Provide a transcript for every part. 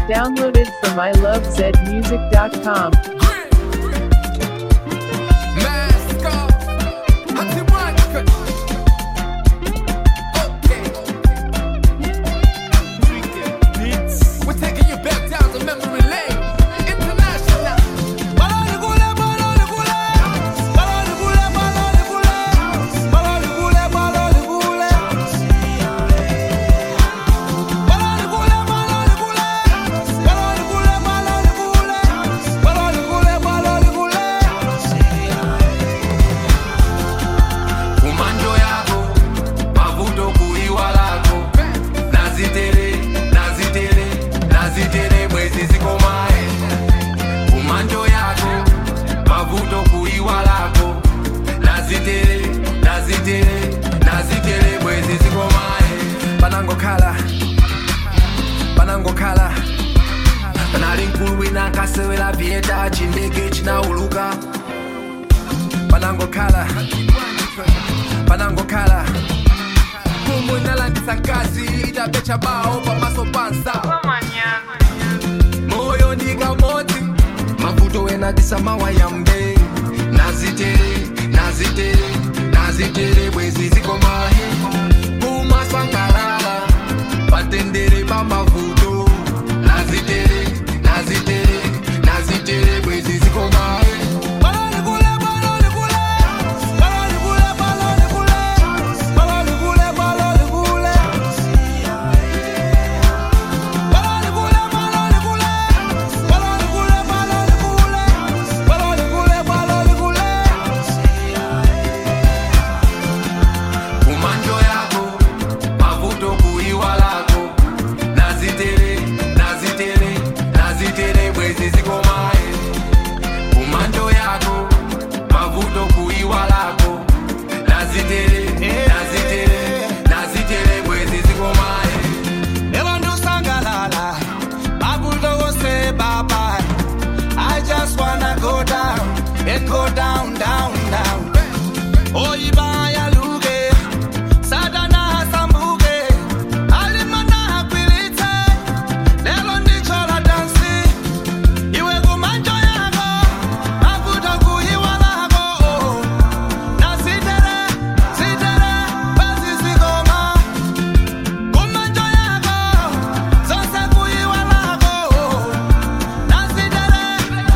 Downloaded from ilovezmusic.com. We're taking you back down to memory lane. International. Panangokhala panali mkulu wina akasewera vieta chindege chinauluka. Panangokhala kumwe nalandisa nkazi itapecha bao pamaso pansa moyo ndikamoti mavuto wena disamawa yambe nazitere bwezi zikomahe kumasangalala patendere pamavuto nazitere bwezi zikomahe. Go down, down, down. Oh, Ibaya Luge, Sadana Sambuge, Alimana Pilite, Nelon di Chola Dansi, Iwe Gumanjoyago, Abudagu Iwalago, Nasitere, Basizigoma, Gumanjoyago, Zosaku Iwalago, Nasitere.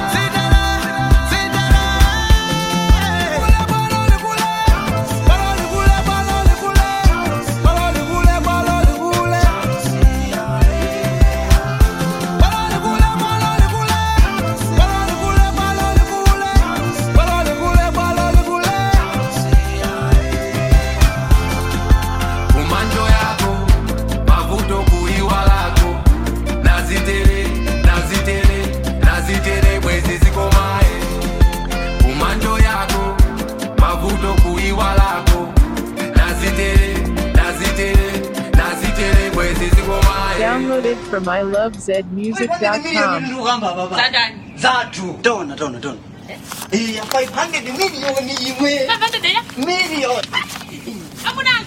Downloaded from ilovezmusic.com. Zatu. Dona. 500 million iwe. 500 Million. Apa dah?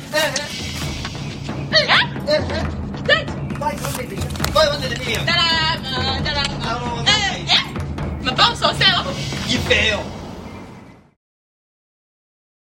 500 million. Dalam. Mabang sosial. Ipeo.